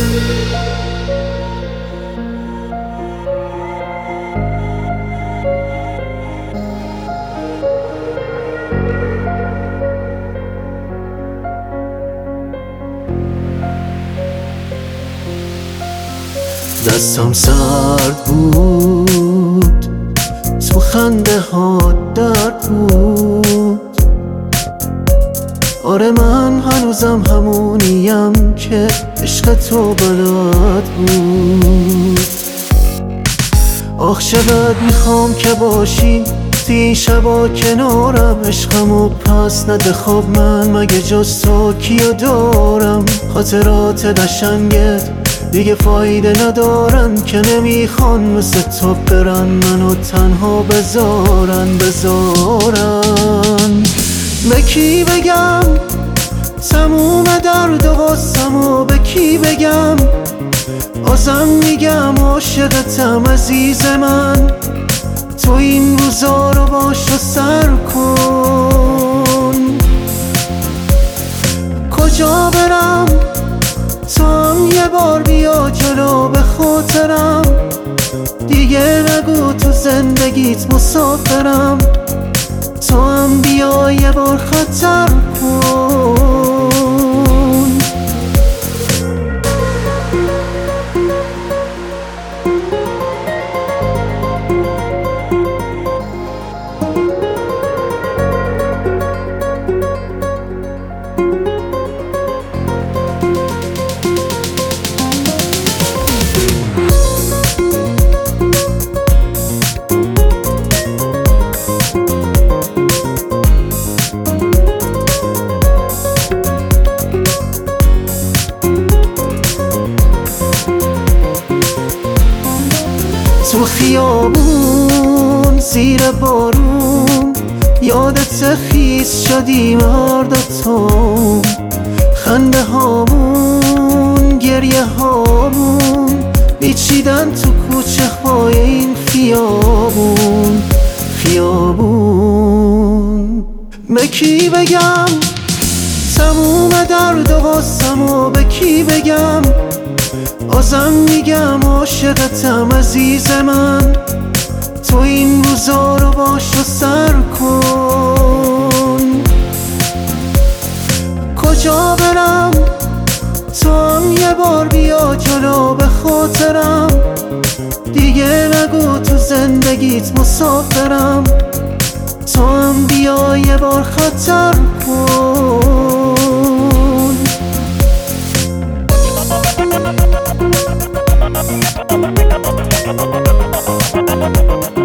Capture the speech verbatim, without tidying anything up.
دستم سرد بود، تو خنده ها درد بود. آره من هنوزم همونیم که عشق تو بلد بود. آخ چقدر میخوام که باشی توی این شبا کنارم، عشقمو پس نده خواب، من مگه جز تو کیو دارم؟ خاطرات قشنگت دیگه فایده ندارن که نمیخوان مثل تو برن منو تنها بذارن بذارن. به کی بگم تموم درد و غصه‌مو، به کی بگم بازم میگم عاشقتم عزیز من. تو این روزا رو باش و سر کن، کجا برم تو هم یه بار بیا جلو به خاطرم. دیگه نگو تو زندگیت مسافرم، تو هم بیا یه بار خطر کن. تو خیابون زیر بارون یادت خیس شدیم هر دوتام، خنده هامون گریه هامون پیچیدن تو کوچه های این خیابون خیابون. به کی بگم تموم درد و غصه‌مو، به کی بگم بازم میگم عاشقتم عزیز من. تو این روزا رو باش و سر کن، کجا برم تو هم یه بار بیا جلو به خاطرم. دیگه نگو تو زندگیت مسافرم، تو هم بیا یه بار خطر کن.